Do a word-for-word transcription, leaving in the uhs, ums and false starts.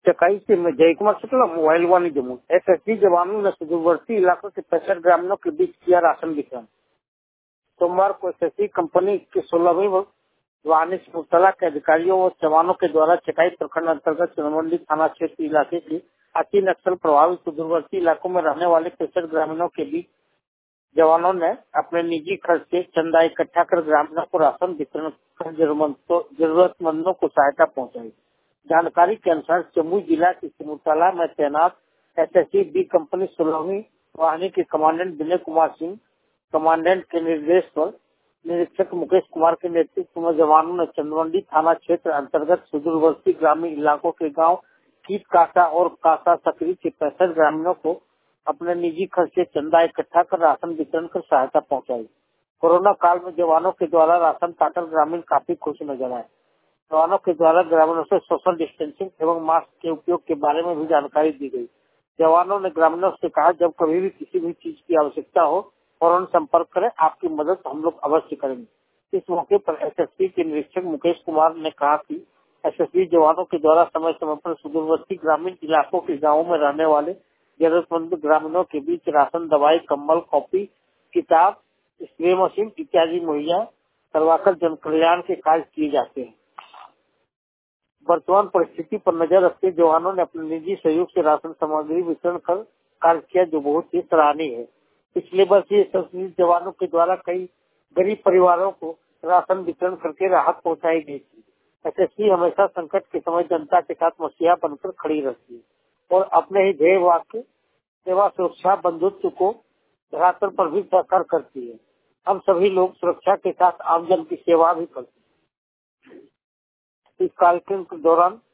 चकाई से मैं Jai Kumar Shukla, mobile Vaani Jammu. SSB जवानों ने सुदूरवर्ती इलाकों के पैंसठ ग्रामीणों के बीच किया राशन वितरण। सोमवार को एसएसबी कंपनी के सोलहवीं वाहिनी मुतला के अधिकारियों और जवानों के द्वारा चकाई प्रखंड अंतर्गत चंदवंडी थाना क्षेत्र इलाके के अति नक्सल प्रभावित सुदूरवर्ती इलाकों में रहने वाले पैंसठ ग्रामीणों के बीच जवानों ने अपने निजी खर्च से चंदा इकट्ठा कर ग्रामीणों को राशन वितरण कर जरूरतमंदों को सहायता पहुंचाई। जानकारी के अनुसार जम्मू जिला के सिमुलतला में तैनात एसएसबी बी कंपनी सोलहवीं वाहिनी के कमांडेंट विनय कुमार सिंह कमांडेंट के निर्देश पर निरीक्षक मुकेश कुमार के नेतृत्व में जवानों ने चंदवंडी थाना क्षेत्र अंतर्गत सुदूरवर्ती ग्रामीण इलाकों के गांव कीट कासा और कासा सकरी के पैंसठ ग्रामीणों को अपने निजी खर्च से चंदा इकट्ठा कर राशन वितरण कर सहायता पहुंचाई। कोरोना काल में जवानों के द्वारा राशन पाकर ग्रामीण काफी खुश नजर आए। जवानों के द्वारा ग्रामीणों से सोशल डिस्टेंसिंग एवं मास्क के उपयोग के बारे में भी जानकारी दी गई। जवानों ने ग्रामीणों से कहा, जब कभी भी किसी भी चीज की आवश्यकता हो फौरन संपर्क करें, आपकी मदद हम लोग अवश्य करेंगे। इस मौके पर एसएसबी के निरीक्षक मुकेश कुमार ने कहा कि एसएसबी जवानों के द्वारा समय समय पर सुदूरवर्ती ग्रामीण इलाकों के गाँवों में रहने वाले जरूरतमंद ग्रामीणों के बीच राशन, दवाई, कंबल, कॉपी, किताब, स्प्रे मशीन इत्यादि मुहैया करवाकर जन कल्याण के कार्य किए जाते हैं। वर्तमान परिस्थिति पर नजर रखते जवानों ने अपने निजी सहयोग से राशन सामग्री वितरण कर कार्य किया, जो बहुत ही सराहनीय है। पिछले वर्ष ये सशस्त्र जवानों के द्वारा कई गरीब परिवारों को राशन वितरण करके राहत पहुंचाई गई थी। एसएसबी हमेशा संकट के समय जनता के साथ मसीहा बनकर खड़ी रहती है और अपने ही ध्येय वाक्य सेवा, सुरक्षा, बंधुत्व को धरातल पर भी साकार करती है। हम सभी लोग सुरक्षा के साथ आमजन की सेवा भी करते हैं। इस कार्यक्रम के दौरान